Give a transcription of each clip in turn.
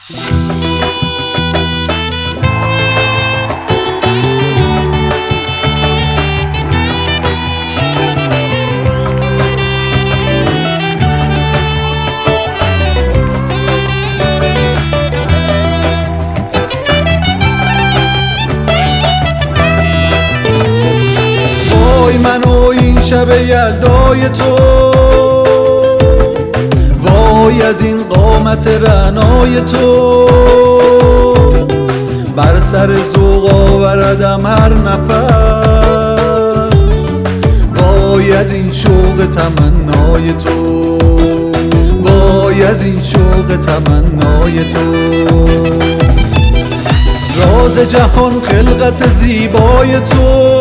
من و این شب یلدای تو، وای از این قامت رعنای تو، بر سر ذوق آوردم هر نفس، وای از این شوق تمنای تو، وای از این شوق تمنای تو. راز جهان خلقت زیبای تو،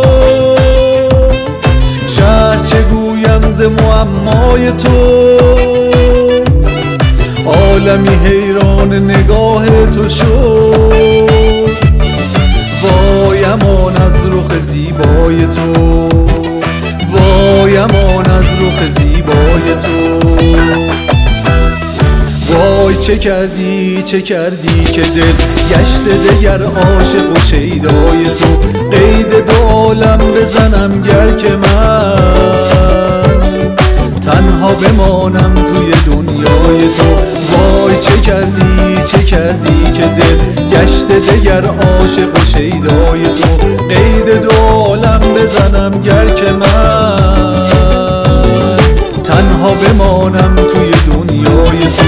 شهر چه گویم ز معمای تو، عالمی حیران نگاه تو شد، وای امان از رخ زیبای تو، وای امان از رخ زیبای تو. وای چه کردی چه کردی که دل گشت دگر عاشق و شیدای تو، قید دو عالم بزنم گر که من تنها بمانم توی دنیای تو. وای چه کردی چه کردی که دل گشت دگر عاشق و شیدای تو، قید دو عالم بزنم گر که من تنها بمانم توی دنیای تو.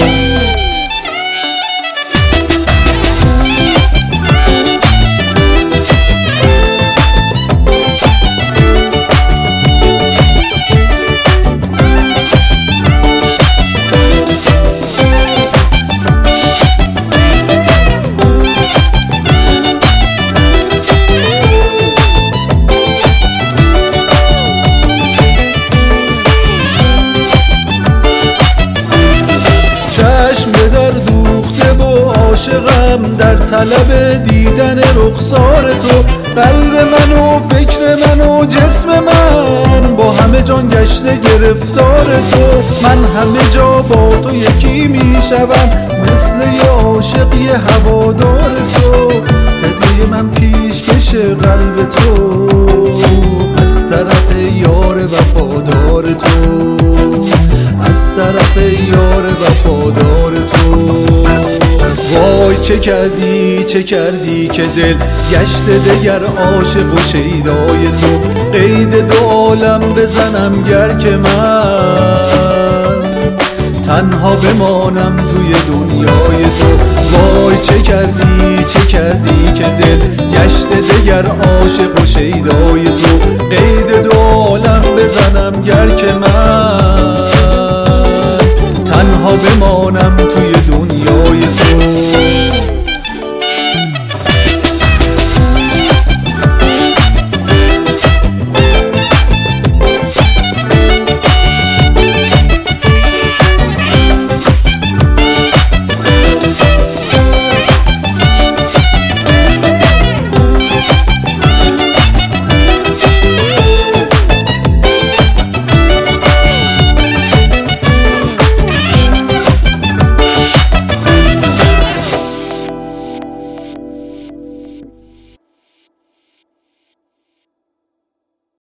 عاشقم در طلب دیدن رخسار تو، قلب من و فکر من و جسم من با همه جان گشته گرفتار تو. من همه جا با تو یکی میشوم، مثل یه عاشق یه هوادار تو، هدیه من پیشکش قلب تو، از طرف یار وفادار تو، از طرف یار وفادار تو. وای چه کردی چه کردی که دل گشت دگر عاشق و شیدای تو، قید دو عالم بزنم گر که من تنها بمانم توی دنیای تو. وای چه کردی چه کردی که دل گشت دگر عاشق و شیدای تو، قید دو عالم بزنم گر که من تنها بمانم